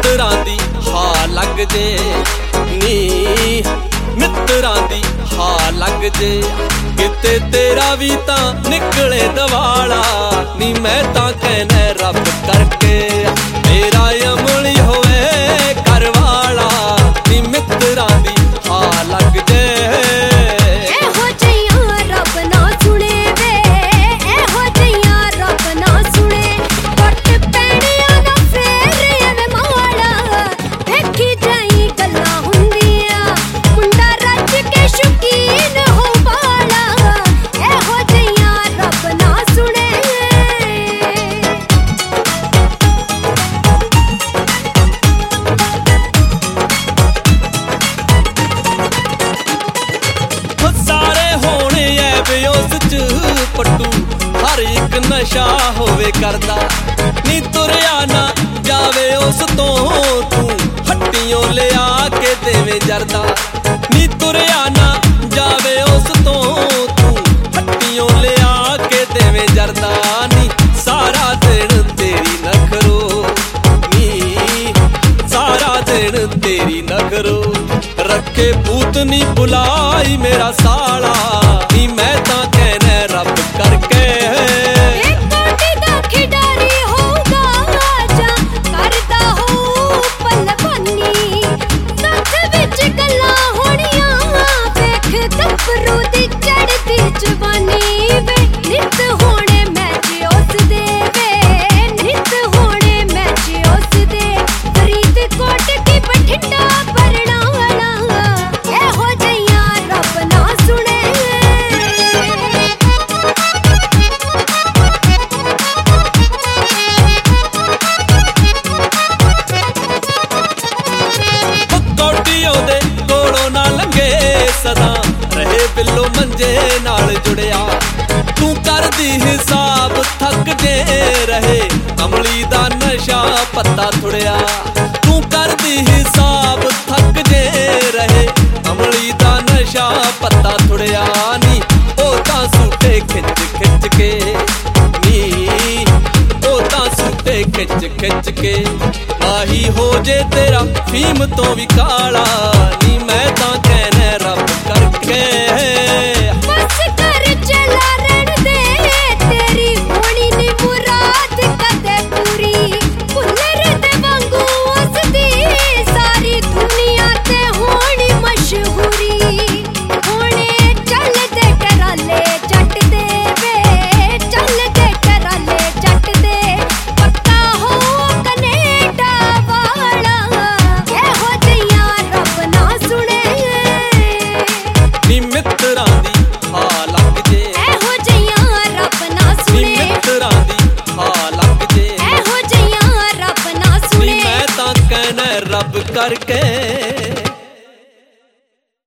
ਮਿੱਤਰਾਂ ਦੀ ਹਾਂ ਲੱਗ ਜੇ ਨੀ ਮਿੱਤਰਾਂ ਦੀ ਹਾਂ ਲੱਗ ਜੇ ਕਿਤੇ ਤੇਰਾ ਵੀ ਤਾਂ ਨਿਕਲੇ ਦਵਾਲਾ ਨੀ ਮੈਂ ਤਾਂ ਕਹਿਣਾ ਰੱਬ ਕਰਕੇ ਮੇਰਾ ਅਮਲੀ ਹੋਵੇ ਘਰ ਵਾਲਾ ਨੀ ਮਿੱਤਰਾਂ ਦੀ ਹਾਂ ਲੱਗ ਜੇ ਪੱਟੂ ਹਰ ਇੱਕ ਨਸ਼ਾ ਹੋਵੇ ਕਰਦਾ ਨੀ ਤੁਰਿਆ ਨਾ ਜਾਵੇ ਉਸ ਤੋਂ ਤੂੰ ਹੱਟੀਆਂ ਲਿਆ ਕੇ ਦੇਵੇਂ ਜਰਦਾ ਨੀ ਤੁਰਿਆ ਨਾ ਜਾਵੇ ਉਸ ਤੋਂ ਤੂੰ ਹੱਟੀਆਂ ਲਿਆ ਕੇ ਦੇਵੇਂ ਜਰਦਾ ਨੀ ਸਾਰਾ ਦਿਨ ਤੇਰੀ ਨਖਰੋ ਨੀ ਸਾਰਾ ਦਿਨ ਤੇਰੀ ਨਖਰੋ ਰੱਖੇ ਭੂਤ ਨੀ ਬੁਲਾਈ ਮੇਰਾ ਸਾਲਾ ਨੀ ਮੈਂ ਤਾਂ ਕਹਿਣਾ ਰੱਬ ਕਰਕੇ ਸਦਾ ਰਹੇ ਬਿੱਲੋ ਮੰਜੇ ਨਾਲ ਜੁੜਿਆ ਤੂੰ ਕਰਦੀ ਹਿਸਾਬ ਥੱਕ ਜੇ ਰਹੇ ਅਮਲੀ ਦਾ ਨਸ਼ਾ ਪੱਤਾ ਥੁੜਿਆ ਤੂੰ ਕਰਦੀ ਹਿਸਾਬ ਥੱਕ ਜੇ ਰਹੇ ਅਮਲੀ ਦਾ ਨਸ਼ਾ ਪੱਤਾ ਥੁੜਿਆ ਨੀ ਉਹ ਤਾਂ ਸੂਟੇ ਖਿੱਚ ਖਿੱਚ ਕੇ ਨੀ ਉਹ ਤਾਂ ਸੂਟੇ ਖਿੱਚ ਖਿੱਚ ਕੇ ਆਹੀ ਹੋ ਜੇ ਤੇਰਾ ਫੀਮ ਤੋਂ ਵੀ ਕਾਲਾ ਨੀ ਮੈਂ ਤਾਂ ਕਹਿਣਾ ਰੱਬ ਕਰਕੇ ਬਸ ਕਰ ਚਲਾ ਰਹਿਣ ਦੇ ਤੇਰੀ ਹੋਣੀ ਨੀ ਮੁਰਾਦ ਕਦੇ ਪੂਰੀ ਭੁੱਲਰ ਦੇ ਵਾਂਗੂ ਉਸਦੀ ਸਾਰੀ ਦੁਨੀਆ ਤੇ ਹੋਣੀ ਮਸ਼ਹੂਰੀ ਹੋਣੇ ਚੱਲਦੇ ਟਰਾਲੇ ਜੱਟ ਦੇ ਵੇ ਚੱਲਦੇ ਟਰਾਲੇ ਜੱਟ ਦੇ ਪੱਕਾ ਹੋ ਕੈਨੇਡਾ ਵਾਲਾ ਇਹੋ ਜਿਹੀਆਂ ਰੱਬ ਨਾ ਸੁਣੇ ਨੀ ਮਿੱਤਰਾਂ ਦੀ ਹਾਂ ਲੱਗ ਜੇ ਇਹੋ ਜਿਹੀਆਂ ਰੱਬ ਨਾ ਸੁਣੇ ਨੀ ਮਿੱਤਰਾਂ ਦੀ ਹਾਂ ਲੱਗ ਜੇ ਇਹੋ ਜਿਹੀਆਂ ਰੱਬ ਨਾ ਸੁਣੇ ਨੀ ਮੈਂ ਤਾਂ ਕਹਿਣਾ ਰੱਬ ਕਰਕੇ।